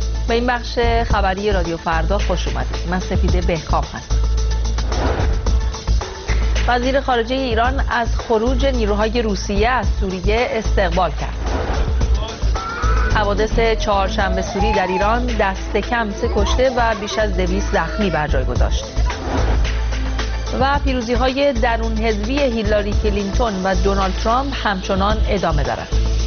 به این بخش خبری رادیو فردا خوش اومدید. من سپیده بهکام هستم. وزیر خارجه ایران از خروج نیروهای روسیه از سوریه استقبال کرد. حوادث چهارشنبه سوری در ایران دست کم 3 کشته و بیش از 200 زخمی بر جای گذاشت. و پیروزی‌های درون حزبی هیلاری کلینتون و دونالد ترامپ همچنان ادامه دارد.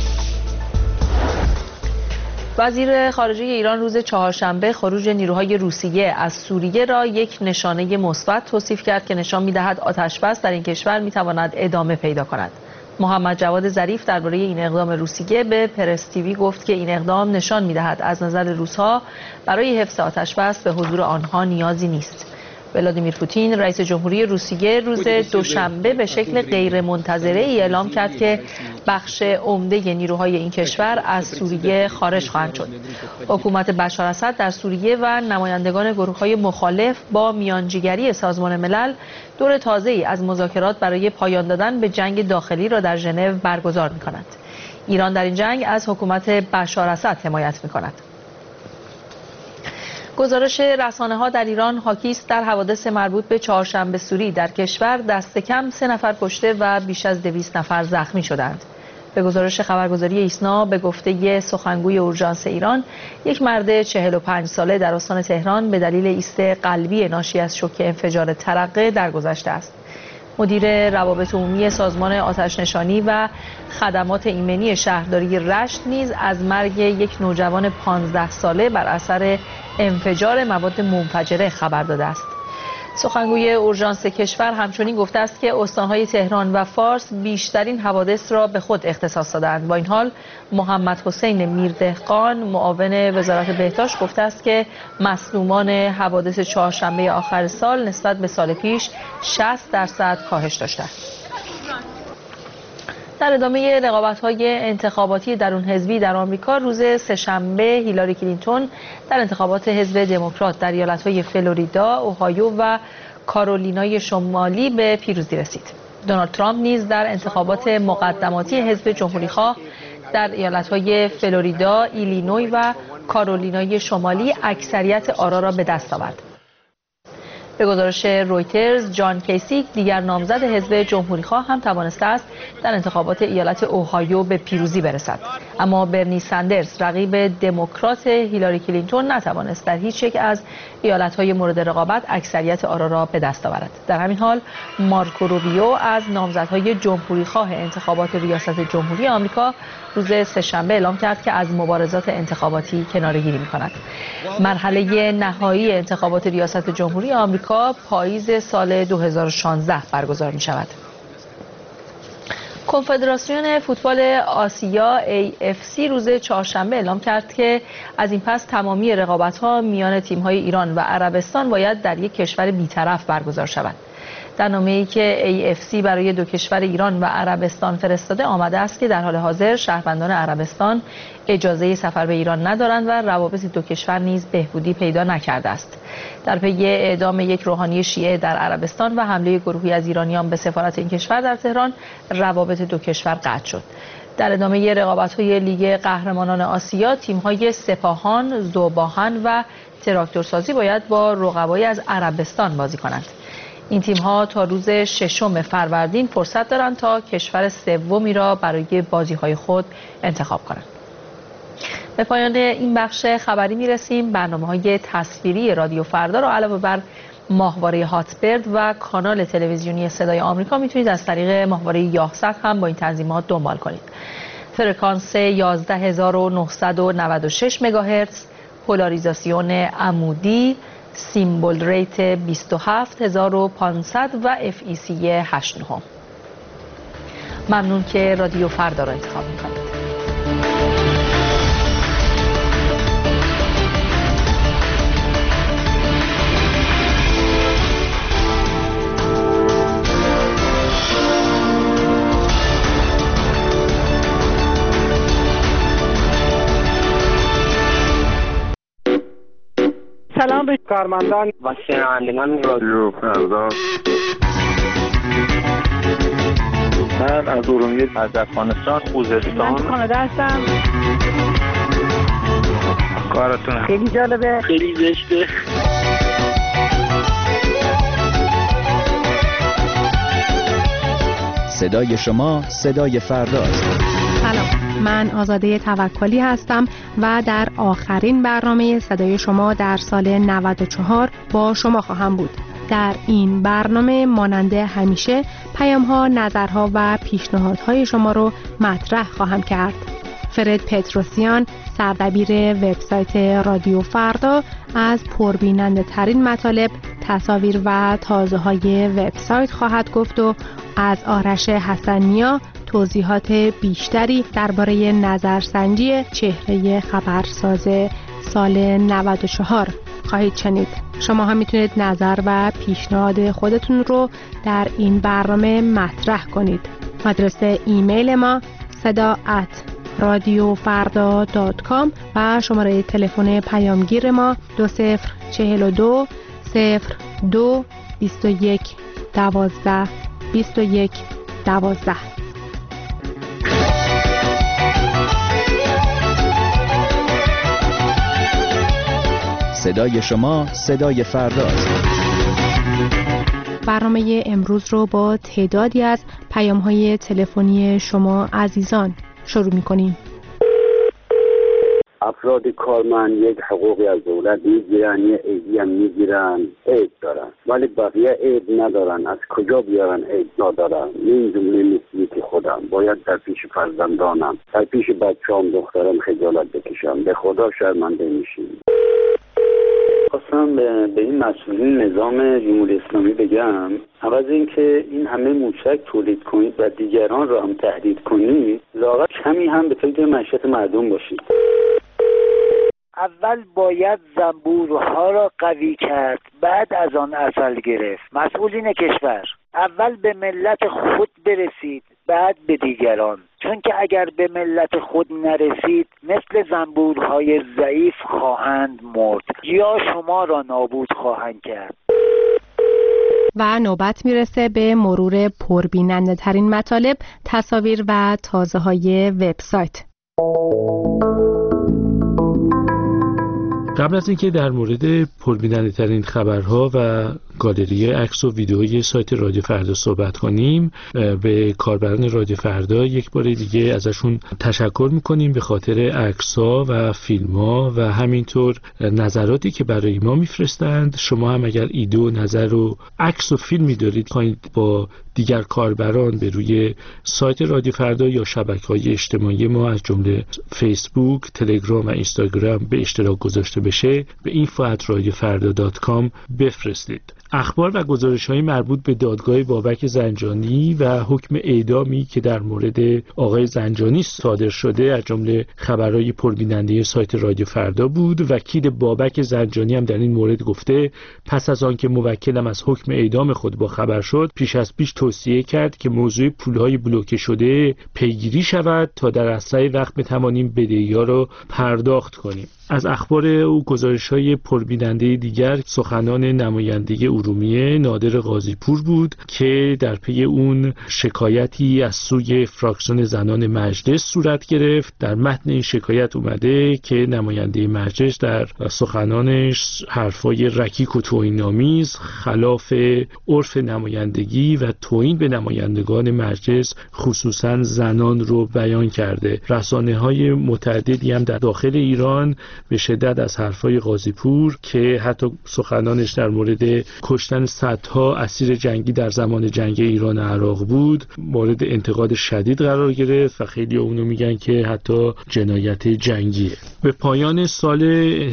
وزیر خارجه ایران روز چهارشنبه خروج نیروهای روسیه از سوریه را یک نشانه مثبت توصیف کرد که نشان می‌دهد آتش‌بس در این کشور می‌تواند ادامه پیدا کند. محمد جواد ظریف درباره این اقدام روسیه به پرس تیوی گفت که این اقدام نشان می‌دهد از نظر روس‌ها برای حفظ آتش‌بس به حضور آنها نیازی نیست. ولادیمیر پوتین رئیس جمهوری روسیه روز دوشنبه به شکل غیرمنتظره‌ای اعلام کرد که بخش عمده نیروهای این کشور از سوریه خارج خواهند شد. حکومت بشار اسد در سوریه و نمایندگان گروه‌های مخالف با میانجیگری سازمان ملل دور تازه‌ای از مذاکرات برای پایان دادن به جنگ داخلی را در ژنو برگزار می‌کند. ایران در این جنگ از حکومت بشار اسد حمایت می‌کند. گزارش رسانه‌ها در ایران حاکی است در حوادث مربوط به چهارشنبه سوری در کشور دست کم 3 نفر کشته و بیش از 200 نفر زخمی شدند. به گزارش خبرگزاری ایسنا به گفته سخنگوی اورژانس ایران، یک مرد 45 ساله در استان تهران به دلیل ایست قلبی ناشی از شوک انفجار ترقه درگذشته است. مدیر روابط عمومی سازمان آتش‌نشانی و خدمات ایمنی شهرداری رشت نیز از مرگ یک نوجوان 15 ساله بر اثر انفجار مواد منفجره خبر داده است. سخنگوی اورژانس کشور همچنین گفته است که استان‌های تهران و فارس بیشترین حوادث را به خود اختصاص دادند. با این حال محمد حسین میردهقان معاون وزارت بهداشت گفته است که مصدومان حوادث چهارشنبه آخر سال نسبت به سال پیش 60% کاهش داشته است. در ادامه رقابت‌های انتخاباتی درون حزبی در آمریکا روز سه‌شنبه هیلاری کلینتون در انتخابات حزب دموکرات در ایالت‌های فلوریدا، اوهایو و کارولینای شمالی به پیروزی رسید. دونالد ترامپ نیز در انتخابات مقدماتی حزب جمهوری‌خواه در ایالت‌های فلوریدا، ایلینوی و کارولینای شمالی اکثریت آرا را به دست آورد. به گزارش رویترز، جان کیسیک دیگر نامزد حزب جمهوری‌خواه هم توانسته است در انتخابات ایالت اوهایو به پیروزی برسد، اما برنی سندرز رقیب دموکرات هیلاری کلینتون نتوانست در هیچ یک از ایالت‌های مورد رقابت اکثریت آرا را به دست آورد. در همین حال مارکو روبیو از نامزدهای جمهوری‌خواه انتخابات ریاست جمهوری آمریکا روز سه‌شنبه اعلام کرد که از مبارزات انتخاباتی کناره‌گیری می‌کند. مرحله نهایی انتخابات ریاست جمهوری آمریکا پاییز سال 2016 برگزار می‌شود. کنفدراسیون فوتبال آسیا AFC روز چهارشنبه اعلام کرد که از این پس تمامی رقابت‌ها میان تیم‌های ایران و عربستان باید در یک کشور بی‌طرف برگزار شود. در نامه‌ای که AFC برای 2 کشور ایران و عربستان فرستاده آمده است که در حال حاضر شهروندان عربستان اجازه سفر به ایران ندارند و روابط 2 کشور نیز بهبودی پیدا نکرده است. در پی اعدام یک روحانی شیعه در عربستان و حمله گروهی از ایرانیان به سفارت این کشور در تهران، روابط 2 کشور قطع شد. در ادامه رقابت‌های لیگ قهرمانان آسیا، تیم‌های سپاهان، ذوباهن و تراکتورسازی باید با رقبای از عربستان بازی کنند. این تیم‌ها تا روز 6 فروردین فرصت دارند تا کشور سومی را برای بازی‌های خود انتخاب کنند. به پایان این بخش خبری می‌رسیم. برنامه‌های تصویری رادیو فردا را علاوه بر ماهواره هاتبرد و کانال تلویزیونی صدای آمریکا میتونید از طریق ماهواره یاهصد هم با این تنظیمات دنبال کنید. فرکانس 11996 مگاهرتز، پولاریزاسیون عمودی، سیمبل ریت 27500 و FEC 89. ممنون که رادیو فردا را انتخاب می‌کنید. سلام به کارمندان و شنوندگان رادیو فردا. من از ارومیه، از افغانستان، خوزستان، کانادا هستم. براتون. خیلی جالبه، خیلی زشته. صدای شما صدای فرداست. سلام، من آزاده توکلی هستم و در آخرین برنامه صدای شما در سال 94 با شما خواهم بود. در این برنامه مانند همیشه پیام‌ها، نظرها و پیشنهادهای شما رو مطرح خواهم کرد. فرد پتروسیان، سردبیر وبسایت رادیو فردا، از پربیننده ترین مطالب، تصاویر و تازه‌های وبسایت خواهد گفت و از آرش حسن‌نیا توضیحات بیشتری درباره نظرسنجی چهره خبرساز سال 94 خواهید شنید. شما هم میتونید نظر و پیشنهاد خودتون رو در این برنامه مطرح کنید. آدرس ایمیل ما sada@radiofarda.com و شماره تلفن پیامگیر ما 2042 02 21 12 21 12. صدای شما صدای فرداست. برنامه امروز رو با تعدادی از پیام‌های تلفنی شما عزیزان شروع می‌کنیم. افراد کارمند یک حقوقی از دولت میگیرن، یه عیدی هم میگیرن، عید دارن، ولی بقیه عید ندارن. از کجا بیارن عید ندارن؟ این جمله مثلی که خودم باید در پیش فرزندانم، در پیش بچه‌ام، دخترم خجالت بکشم. به خدا شرمنده میشیم. خواستم به این مسئولین نظام جمهوری اسلامی بگم، عوض اینکه این همه موشک تولید کنید و دیگران را هم تهدید کنید، لااقل کمی هم به فکر معیشت مردم باشید. اول باید زنبورها را قوی کرد، بعد از آن عسل گرفت. مسئولین کشور، اول به ملت خود برسید، بعد به دیگران. چون که اگر به ملت خود نرسید، مثل زنبورهای ضعیف خواهند مرد یا شما را نابود خواهند کرد. و نوبت میرسه به مرور پربیننده ترین مطالب، تصاویر و تازه‌های وبسایت. قبل از اینکه در مورد پربیننده ترین خبرها و گالری عکس و ویدئوی سایت رادیو فردا صحبت کنیم، به کاربران رادیو فردا یک بار دیگه ازشون تشکر میکنیم به خاطر عکس‌ها و فیلم‌ها و همینطور نظراتی که برای ما میفرستند. شما هم اگر ایده و نظر و عکس و فیلمی دارید خواهید با دیگر کاربران به روی سایت رادیو فردا یا شبکه‌های اجتماعی ما از جمله فیسبوک، تلگرام و اینستاگرام به اشتراک گذاشته بشه، به info@radiofarda.com بفرستید. اخبار و گزارش‌های مربوط به دادگاه بابک زنجانی و حکم اعدامی که در مورد آقای زنجانی صادر شده از جمله خبرهای پربیننده سایت رادیو فردا بود. وکیل بابک زنجانی هم در این مورد گفته پس از آن که موکلم از حکم اعدام خود با خبر شد، پیش از پیش توصیه کرد که موضوع پولهای بلوکه شده پیگیری شود تا در اسرع وقت بتوانیم بدهی‌ها را پرداخت کنیم. از اخبار او گزارش‌های پربیننده دیگر سخنان نماینده ارومیه نادر قاضی‌پور بود که در پی اون شکایتی از سوی فراکسیون زنان مجلس صورت گرفت. در متن این شکایت اومده که نماینده مجلس در سخنانش حرفای رکیک و توهین‌آمیز خلاف عرف نمایندگی و توهین به نمایندگان مجلس خصوصا زنان رو بیان کرده. رسانه‌های متعددی هم در داخل ایران به شدت از حرفای قاضی‌پور که حتی سخنانش در مورد کشتن صدها اسیر جنگی در زمان جنگ ایران و عراق بود مورد انتقاد شدید قرار گرفت و خیلی اونو میگن که حتی جنایت جنگیه. به پایان سال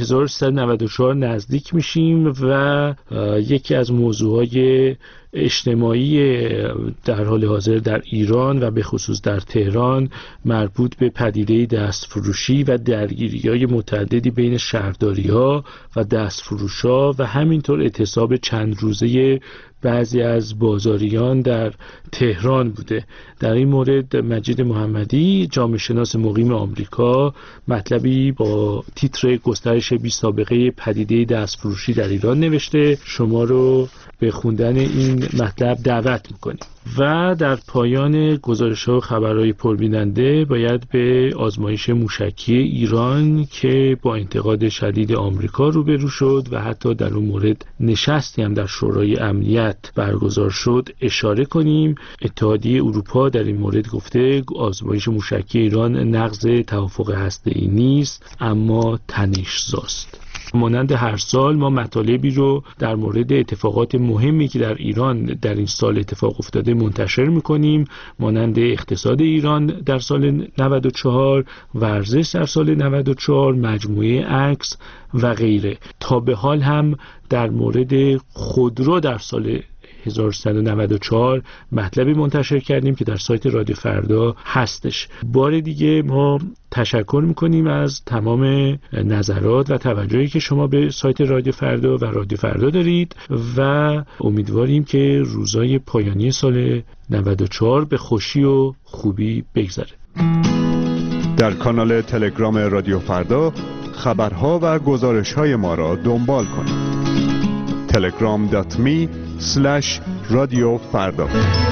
1394 نزدیک میشیم و یکی از موضوعهای اجتماعی در حال حاضر در ایران و به خصوص در تهران مربوط به پدیده دستفروشی و درگیری‌های متعددی بین شهرداری‌ها و دستفروش‌ها و همینطور اعتصاب چند روزه بعضی از بازاریان در تهران بوده. در این مورد مجید محمدی، جامعه شناس مقیم آمریکا، مطلبی با تیتر گسترش بی سابقه پدیده دستفروشی در ایران نوشته. شما رو به خوندن این مطلب دعوت میکنیم. و در پایان گزارش‌ها و خبرهای پربیننده باید به آزمایش موشکی ایران که با انتقاد شدید آمریکا روبرو شد و حتی در اون مورد نشستی هم در شورای امنیت برگزار شد اشاره کنیم. اتحادیه اروپا در این مورد گفته آزمایش موشکی ایران نقض توافق هسته‌ای نیست اما تنش‌زاست. مانند هر سال ما مطالبی رو در مورد اتفاقات مهمی که در ایران در این سال اتفاق افتاده منتشر می‌کنیم، مانند اقتصاد ایران در سال 94، ورزش در سال 94، مجموعه عکس و غیره. تا به حال هم در مورد خودرو در سال 1394 مطلبی منتشر کردیم که در سایت رادیو فردا هستش. بار دیگه ما تشکر میکنیم از تمام نظرات و توجهی که شما به سایت رادیو فردا و رادیو فردا دارید و امیدواریم که روزای پایانی سال 94 به خوشی و خوبی بگذره. در کانال تلگرام رادیو فردا خبرها و گزارش‌های ما را دنبال کنید. telegram.me/رادیو فردا.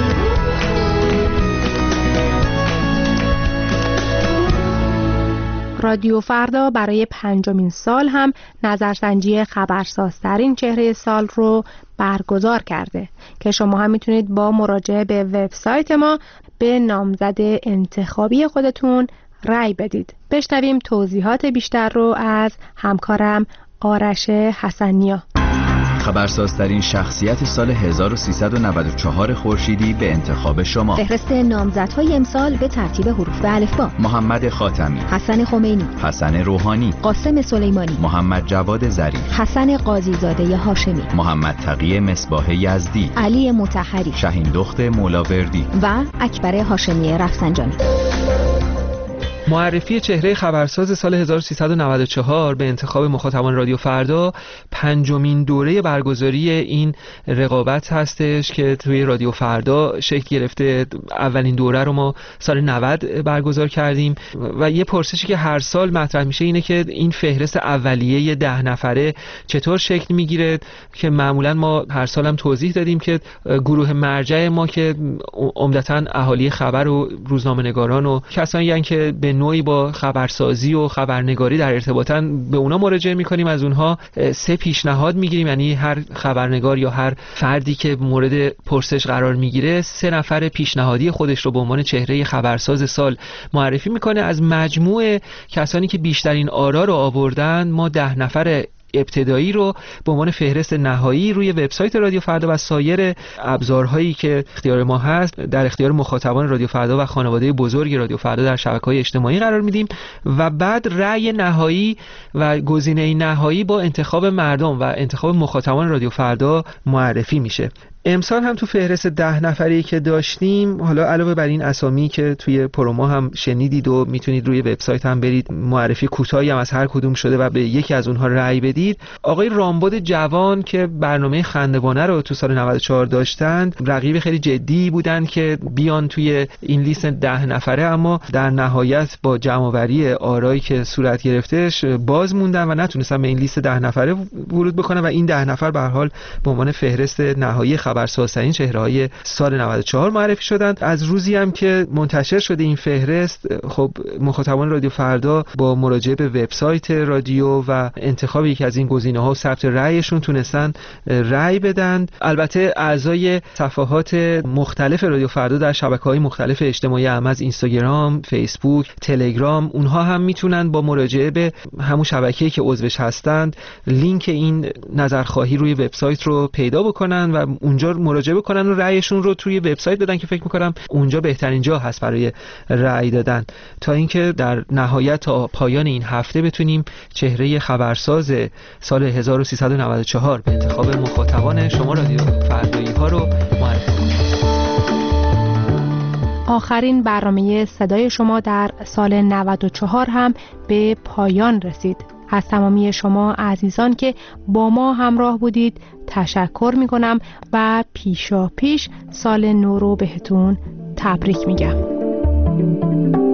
رادیو فردا برای 5مین سال هم نظرسنجی خبرسازترین چهره سال رو برگزار کرده که شما هم میتونید با مراجعه به وبسایت ما به نامزد انتخابی خودتون رأی بدید. بشنویم توضیحات بیشتر رو از همکارم آرش حسنیا. خبرسازترین شخصیت سال 1394 خورشیدی به انتخاب شما. فهرست نامزدهای امسال به ترتیب حروف الفبا: محمد خاتمی، حسن خمینی، حسن روحانی، قاسم سلیمانی، محمد جواد ظریف، حسن قاضیزاده هاشمی، محمد تقی مصباح یزدی، علی مطهری، شهین دخت مولاوردی و اکبر هاشمی رفسنجانی. معرفی چهره خبرساز سال 1394 به انتخاب مخاطبان رادیو فردا 5مین دوره برگزاری این رقابت هستش که توی رادیو فردا شکل گرفته. اولین دوره رو ما سال 90 برگزار کردیم و یه پرسشی که هر سال مطرح میشه اینه که این فهرست اولیه 10 نفره چطور شکل میگیره، که معمولا ما هر سال هم توضیح دادیم که گروه مرجع ما که عمدتاً اهالی خبر و روزنامه‌نگاران و کسانی هستند که به نوعی با خبرسازی و خبرنگاری در ارتباطن به اونا مراجعه میکنیم. از اونها 3 پیشنهاد میگیریم، یعنی هر خبرنگار یا هر فردی که مورد پرسش قرار میگیره 3 نفر پیشنهادی خودش رو به عنوان چهره خبرساز سال معرفی میکنه. از مجموع کسانی که بیشترین آرا رو آوردن ما 10 نفر ابتدایی رو به عنوان فهرست نهایی روی وبسایت رادیو فردا و سایر ابزارهایی که اختیار ما هست در اختیار مخاطبان رادیو فردا و خانواده بزرگ رادیو فردا در شبکه‌های اجتماعی قرار میدیم و بعد رأی نهایی و گزینه نهایی با انتخاب مردم و انتخاب مخاطبان رادیو فردا معرفی میشه. امسال هم تو فهرست 10 نفری که داشتیم، حالا علاوه بر این اسامی که توی پرومو هم شنیدید و میتونید روی وبسایت هم برید معرفی کوتاهی هم از هر کدوم شده و به یکی از اونها رأی بدید. آقای رامبد جوان که برنامه خندوانه رو تو سال 94 داشتند، رقیب خیلی جدی بودن که بیان توی این لیست 10 نفره، اما در نهایت با جمع‌آوری آرایی که صورت گرفتش باز موندن و نتونستن به این لیست 10 نفره ورود بکنن و این 10 نفر به هر حال به عنوان فهرست نهایی خبرسازترین چهره‌های سال 94 معرفی شدند. از روزی هم که منتشر شده این فهرست، خب مخاطبان رادیو فردا با مراجعه به وبسایت رادیو و انتخاب یکی از این گزینه‌ها و ثبت رأیشون تونستن رأی بدن. البته اعضای صفحات مختلف رادیو فردا در شبکه‌های مختلف اجتماعی هم از اینستاگرام، فیسبوک، تلگرام، اونها هم میتونن با مراجعه به همون شبکه‌ای که عضوش هستند لینک این نظرخواهی روی وبسایت رو پیدا بکنن و اونجا مراجعه بکنن و رأیشون رو توی وبسایت بدن که فکر می‌کنم اونجا بهترین جا هست برای رأی دادن، تا اینکه در نهایت تا پایان این هفته بتونیم چهره خبرساز سال 1394 به انتخاب مخاطبان شما رادیو فردایی ها رو معرفی کنیم. آخرین برنامه صدای شما در سال 94 هم به پایان رسید. از تمامی شما عزیزان که با ما همراه بودید تشکر می کنم و پیشا پیش سال نو رو بهتون تبریک میگم.